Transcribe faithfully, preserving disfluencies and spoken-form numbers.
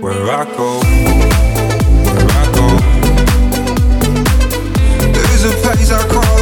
where I go, where I go. There's a place I call